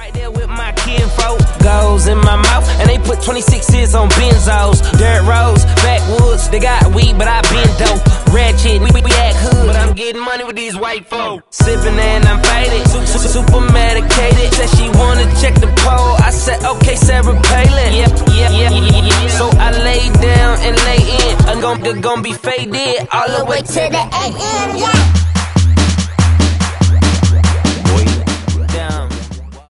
Right there with my kinfolk, goes in my mouth, and they put 26s on benzos. Dirt roads, backwoods, they got weed, but I been dope. Ratchet, we act hood, but I'm getting money with these white folk. Sipping and I'm faded, super medicated. Said she wanna check the pole, I said okay, Sarah Palin. Yeah. So I lay down and lay in, I'm gon' be faded all the way to the AM. Yeah.